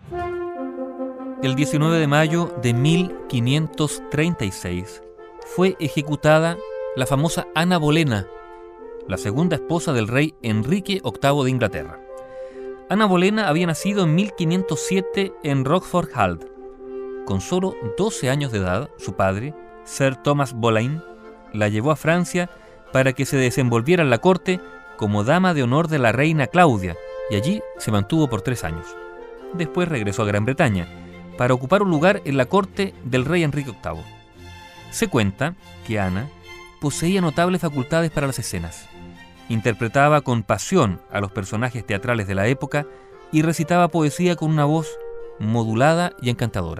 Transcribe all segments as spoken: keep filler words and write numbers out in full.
El diecinueve de mayo de mil quinientos treinta y seis fue ejecutada la famosa Ana Bolena, la segunda esposa del rey Enrique octavo de Inglaterra. Ana Bolena había nacido en mil quinientos siete en Rochford Hall. Con solo doce años de edad, su padre, Sir Thomas Boleyn, la llevó a Francia para que se desenvolviera en la corte como dama de honor de la reina Claudia, y allí se mantuvo por tres años. Después regresó a Gran Bretaña para ocupar un lugar en la corte del rey Enrique octavo. Se cuenta que Ana poseía notables facultades para las escenas. Interpretaba con pasión a los personajes teatrales de la época y recitaba poesía con una voz modulada y encantadora.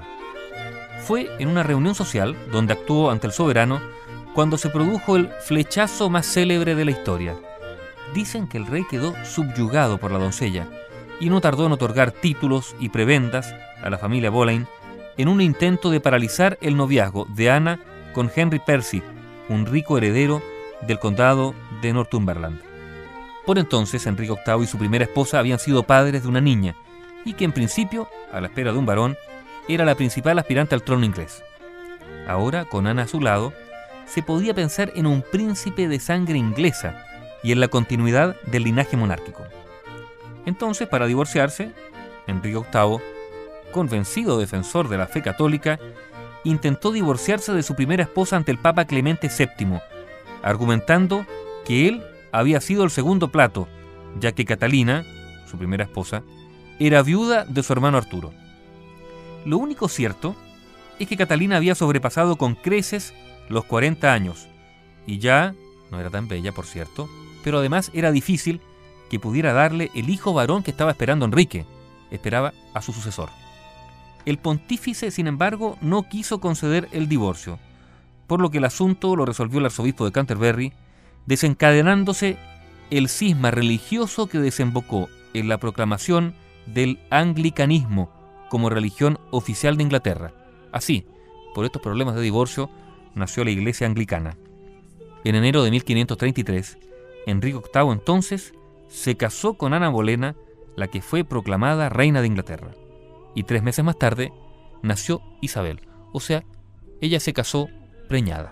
Fue en una reunión social donde actuó ante el soberano cuando se produjo el flechazo más célebre de la historia. Dicen que el rey quedó subyugado por la doncella y no tardó en otorgar títulos y prebendas a la familia Boleyn en un intento de paralizar el noviazgo de Ana con Henry Percy, un rico heredero del condado de Northumberland. Por entonces, Enrique octavo y su primera esposa habían sido padres de una niña, y que en principio, a la espera de un varón, era la principal aspirante al trono inglés. Ahora, con Ana a su lado, se podía pensar en un príncipe de sangre inglesa y en la continuidad del linaje monárquico. Entonces, para divorciarse, Enrique octavo, convencido defensor de la fe católica, intentó divorciarse de su primera esposa ante el Papa Clemente séptimo, argumentando que él había sido el segundo plato, ya que Catalina, su primera esposa, era viuda de su hermano Arturo. Lo único cierto es que Catalina había sobrepasado con creces los cuarenta años, y ya no era tan bella, por cierto, pero además era difícil que pudiera darle el hijo varón que estaba esperando Enrique. Esperaba a su sucesor. El pontífice, sin embargo, no quiso conceder el divorcio, por lo que el asunto lo resolvió el arzobispo de Canterbury, desencadenándose el cisma religioso que desembocó en la proclamación del anglicanismo como religión oficial de Inglaterra. Así, por estos problemas de divorcio, nació la Iglesia Anglicana. En enero de mil quinientos treinta y tres, Enrique octavo entonces se casó con Ana Bolena, la que fue proclamada reina de Inglaterra. Y tres meses más tarde nació Isabel, o sea, ella se casó preñada.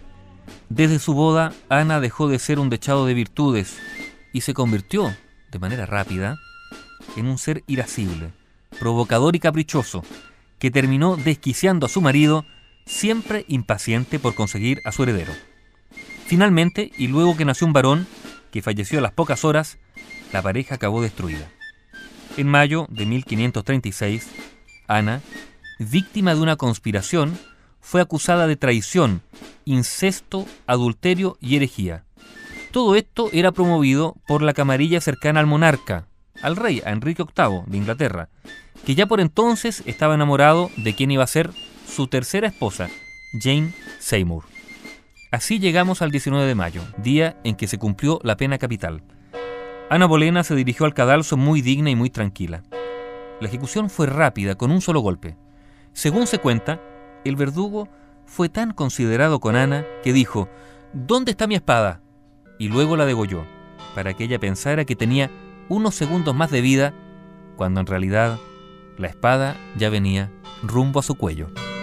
Desde su boda, Ana dejó de ser un dechado de virtudes y se convirtió, de manera rápida, en un ser irascible, provocador y caprichoso, que terminó desquiciando a su marido, siempre impaciente por conseguir a su heredero. Finalmente, y luego que nació un varón, que falleció a las pocas horas, la pareja acabó destruida. En mayo de mil quinientos treinta y seis, Ana, víctima de una conspiración, fue acusada de traición, incesto, adulterio y herejía. Todo esto era promovido por la camarilla cercana al monarca, al rey, a Enrique octavo de Inglaterra, que ya por entonces estaba enamorado de quien iba a ser su tercera esposa, Jane Seymour. Así llegamos al diecinueve de mayo, día en que se cumplió la pena capital. Ana Bolena se dirigió al cadalso muy digna y muy tranquila. La ejecución fue rápida, con un solo golpe. Según se cuenta, el verdugo fue tan considerado con Ana que dijo: «¿Dónde está mi espada?», y luego la degolló, para que ella pensara que tenía unos segundos más de vida, cuando en realidad la espada ya venía rumbo a su cuello.